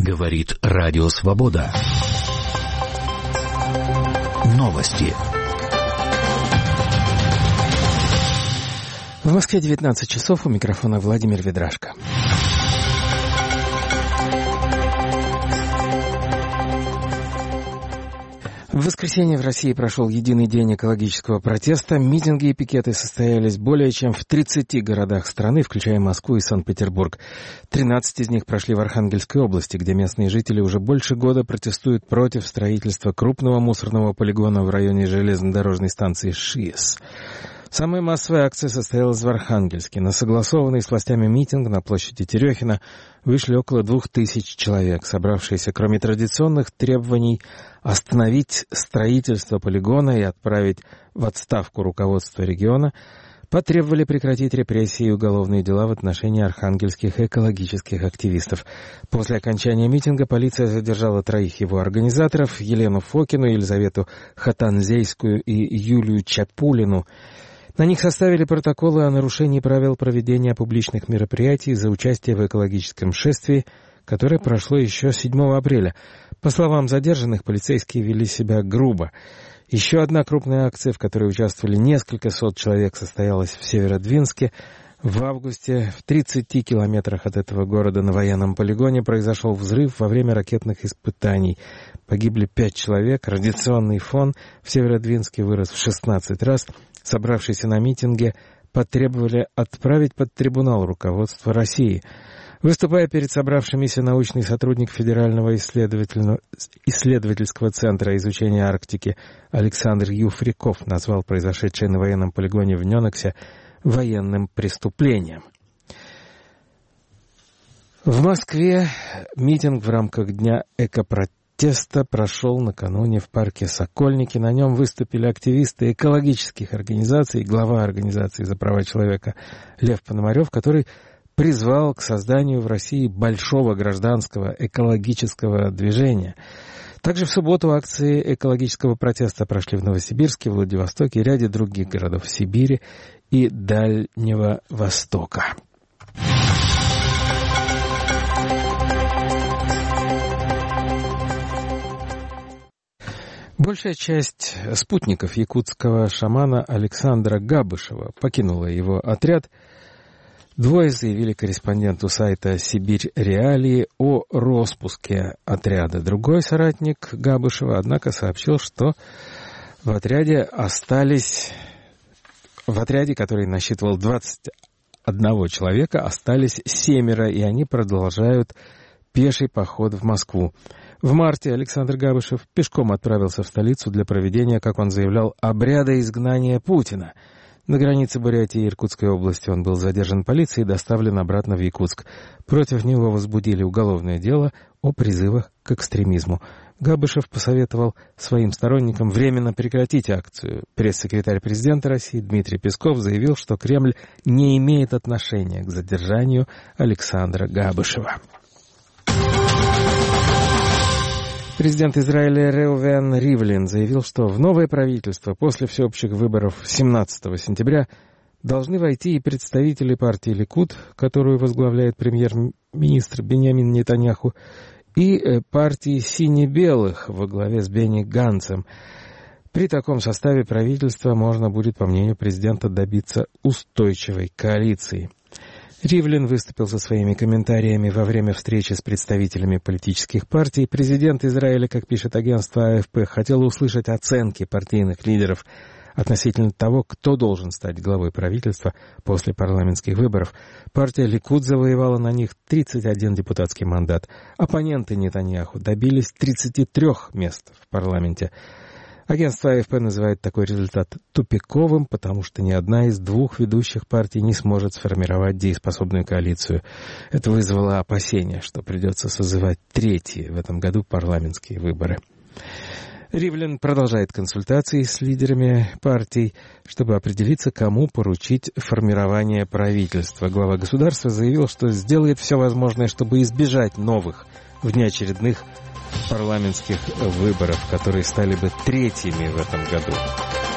Говорит Радио Свобода. Новости. В Москве 19 часов, у микрофона Владимир Ведрашко. В воскресенье в России прошел единый день экологического протеста. Митинги и пикеты состоялись более чем в 30 городах страны, включая Москву и Санкт-Петербург. 13 из них прошли в Архангельской области, где местные жители уже больше года протестуют против строительства крупного мусорного полигона в районе железнодорожной станции ШИЭС. Самая массовая акция состоялась в Архангельске. На согласованный с властями митинг на площади Терехина вышли около 2000 человек, собравшиеся, кроме традиционных требований, остановить строительство полигона и отправить в отставку руководство региона, потребовали прекратить репрессии и уголовные дела в отношении архангельских экологических активистов. После окончания митинга полиция задержала 3 его организаторов: Елену Фокину, Елизавету Хатанзейскую и Юлию Чапулину. На них составили протоколы о нарушении правил проведения публичных мероприятий за участие в экологическом шествии, которое прошло еще 7 апреля. По словам задержанных, полицейские вели себя грубо. Еще одна крупная акция, в которой участвовали несколько сот человек, состоялась в Северодвинске. В августе в 30 километрах от этого города на военном полигоне произошел взрыв во время ракетных испытаний. Погибли 5 человек. Радиационный фон в Северодвинске вырос в 16 раз. Собравшиеся на митинге потребовали отправить под трибунал руководство России. Выступая перед собравшимися, научный сотрудник Федерального исследовательского центра изучения Арктики Александр Юфриков назвал произошедшее на военном полигоне в Нёнексе военным преступлением. В Москве митинг в рамках Дня экопротеста прошел накануне в парке Сокольники. На нем выступили активисты экологических организаций, глава Организации за права человека Лев Пономарев, который призвал к созданию в России большого гражданского экологического движения. Также в субботу акции экологического протеста прошли в Новосибирске, Владивостоке и ряде других городов Сибири и Дальнего Востока. Большая часть спутников якутского шамана Александра Габышева покинула его отряд. 2 заявили корреспонденту сайта «Сибирь Реалии» о распуске отряда. Другой соратник Габышева, однако, сообщил, что в отряде, который насчитывал 21 человека, остались 7, и они продолжают пеший поход в Москву. В марте Александр Габышев пешком отправился в столицу для проведения, как он заявлял, обряда изгнания Путина. На границе Бурятии и Иркутской области он был задержан полицией и доставлен обратно в Якутск. Против него возбудили уголовное дело о призывах к экстремизму. Габышев посоветовал своим сторонникам временно прекратить акцию. Пресс-секретарь президента России Дмитрий Песков заявил, что Кремль не имеет отношения к задержанию Александра Габышева. Президент Израиля Реувен Ривлин заявил, что в новое правительство после всеобщих выборов 17 сентября должны войти и представители партии Ликуд, которую возглавляет премьер-министр Биньямин Нетаньяху, и партии сине-белых во главе с Бенни Ганцем. При таком составе правительства можно будет, по мнению президента, добиться устойчивой коалиции. Ривлин выступил со своими комментариями во время встречи с представителями политических партий. Президент Израиля, как пишет агентство АФП, хотел услышать оценки партийных лидеров относительно того, кто должен стать главой правительства после парламентских выборов. Партия Ликуд завоевала на них 31 депутатский мандат. Оппоненты Нетаньяху добились 33 мест в парламенте. Агентство АФП называет такой результат тупиковым, потому что ни одна из 2 ведущих партий не сможет сформировать дееспособную коалицию. Это вызвало опасения, что придется созывать 3-е в этом году парламентские выборы. Ривлин продолжает консультации с лидерами партий, чтобы определиться, кому поручить формирование правительства. Глава государства заявил, что сделает все возможное, чтобы избежать новых внеочередных парламентских выборов, которые стали бы 3-ми в этом году.